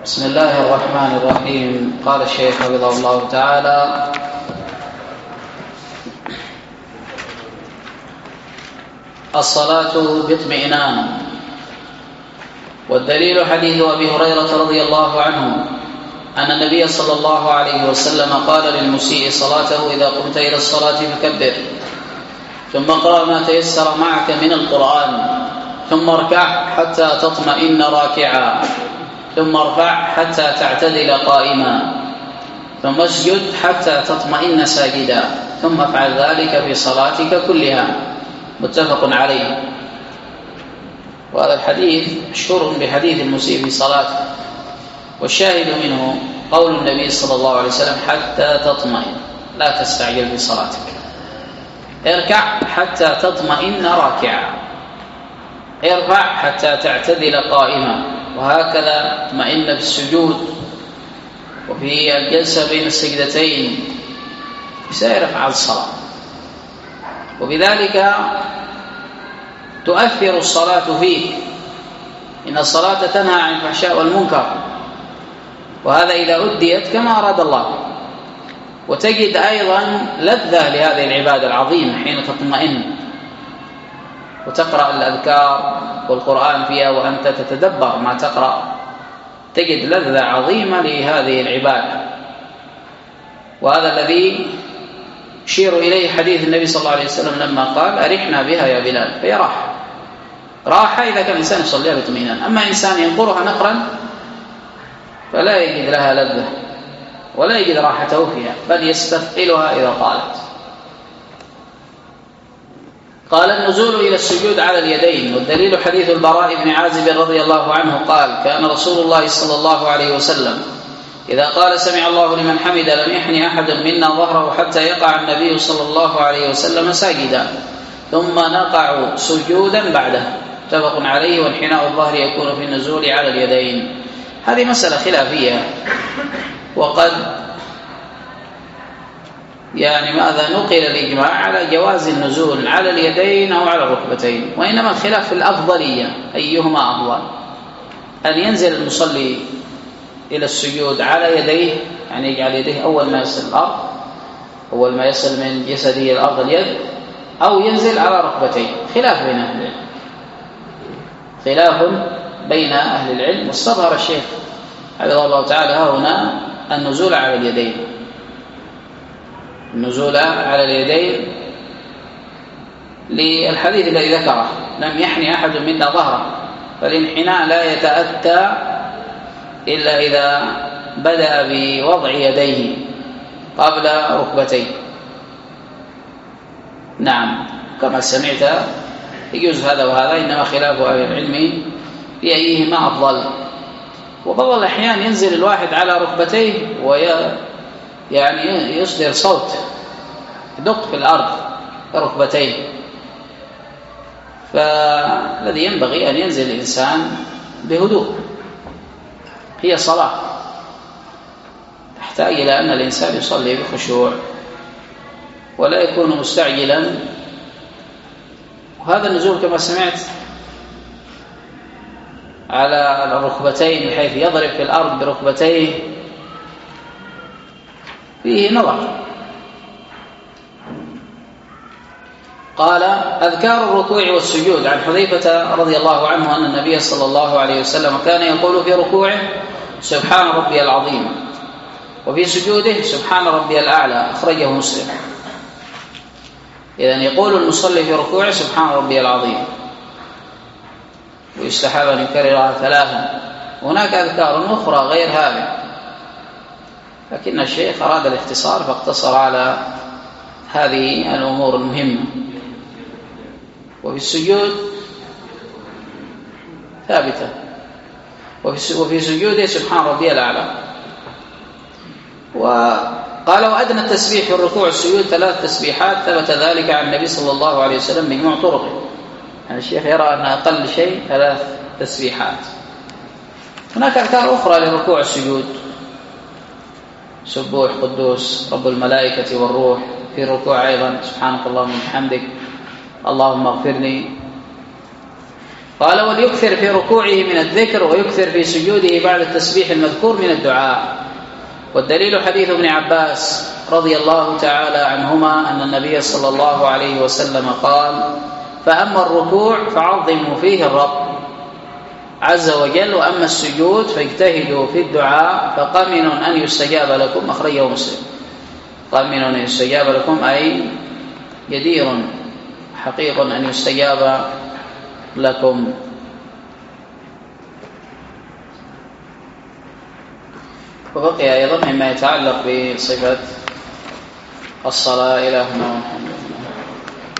بسم الله الرحمن الرحيم. قال الشيخ حفظه الله تعالى: الصلاة باطمئنان. والدليل حديث أبي هريرة رضي الله عنه أن النبي صلى الله عليه وسلم قال للمسيء صلاته: إذا قمت إلى الصلاة فكبر، ثم اقرأ ما تيسر معك من القرآن، ثم اركع حتى تطمئن راكعا، ثم ارفع حتى تعتدل قائما، ثم اسجد حتى تطمئن ساجدا، ثم افعل ذلك في صلاتك كلها. متفق عليه. وهذا الحديث مشهور بحديث المسيء في صلاته، والشاهد منه قول النبي صلى الله عليه وسلم: حتى تطمئن، لا تستعجل في صلاتك، اركع حتى تطمئن راكعا، ارفع حتى تعتدل قائما، وهكذا اطمئن في السجود وفي الجلسة بين السجدتين بسائر أفعال الصلاة. وبذلك تؤثر الصلاة فيه، إن الصلاة تنهى عن الفحشاء والمنكر، وهذا إذا أديت كما أراد الله. وتجد أيضا لذة لهذه العبادة العظيمة حين تطمئن وتقرأ الأذكار والقرآن فيها وأنت تتدبر ما تقرأ، تجد لذة عظيمة لهذه العبادة. وهذا الذي يشير إليه حديث النبي صلى الله عليه وسلم لما قال: أرحنا بها يا بلال. فهي راحة إذا كان الإنسان يصليها باطمئنان. أما إنسان ينقرها نقرا فلا يجد لها لذة ولا يجد راحته فيها، بل يستثقلها إذا طالت. قال: النزول إلى السجود على اليدين. والدليل حديث البراء بن عازب رضي الله عنه قال: كان رسول الله صلى الله عليه وسلم إذا قال: سمع الله لمن حمد لم يحن أحد منا ظهره حتى يقع النبي صلى الله عليه وسلم ساجدا، ثم نقع سجودا بعده. متفق عليه. وانحناء الظهر يكون في النزول على اليدين. هذه مسألة خلافية، وقد ماذا نقل الإجماع على جواز النزول على اليدين أو على الركبتين، وإنما الخلاف في الأفضلية، أيهما أفضل: أن ينزل المصلي إلى السجود على يديه، يعني يجعل يديه أول ما يصل الأرض، أول ما يصل من جسده الأرض اليد، أو ينزل على ركبتيه. خلاف بين أهل العلم، خلاف بين أهل العلم. واستظهر الشيخ حفظه الله تعالى هنا النزول على اليدين، النزول على اليدين للحديث الذي ذكره: لم يحن أحد منا ظهره. فالانحناء لا يتأتى إلا إذا بدأ بوضع يديه قبل ركبتيه. نعم، كما سمعت يجوز هذا وهذا، إنما خلاف أهل العلم في أيهما أفضل. وبعض الأحيان ينزل الواحد على ركبتيه يصدر صوت يدق في الأرض بركبتيه، فالذي ينبغي أن ينزل الإنسان بهدوء. هي صلاة تحتاج إلى أن الإنسان يصلي بخشوع ولا يكون مستعجلا. وهذا النزول كما سمعت على الركبتين بحيث يضرب في الأرض بركبتيه فيه نظر. قال: أذكار الركوع والسجود. عن حذيفة رضي الله عنه أن النبي صلى الله عليه وسلم كان يقول في ركوعه: سبحان ربي العظيم، وفي سجوده: سبحان ربي الأعلى. أخرجه مسلم. إذن يقول المصلي في ركوعه: سبحان ربي العظيم، ويستحب أن يكررها 3. هناك أذكار أخرى غير هذه، لكن الشيخ أراد الاختصار فاقتصر على هذه الأمور المهمة. وفي السجود ثابتة، وفي سجوده: سبحان ربي الأعلى. وقال: وأدنى التسبيح في الركوع والسجود 3 تسبيحات، ثبت ذلك عن النبي صلى الله عليه وسلم بجميع طرقه. يعني الشيخ يرى أن أقل شيء 3 تسبيحات. هناك أذكار أخرى للركوع والسجود: سبوح قدوس رب الملائكة والروح. في الركوع أيضا: سبحانك اللهم وبحمدك، اللهم اغفرني. قال وليكثر في ركوعه من الذكر ويكثر في سجوده بعد التسبيح المذكور من الدعاء. والدليل حديث ابن عباس رضي الله تعالى عنهما أن النبي صلى الله عليه وسلم قال: فأما الركوع فعظموا فيه الرب عز وجل، وأما السجود فاجتهدوا في الدعاء فقمن أن يستجاب لكم. أخرجه مسلم. قمن أن يستجاب لكم أي جدير حقيق أن يستجاب لكم. وبقي أيضا مما يتعلق بصفة الصلاة إلى هنا.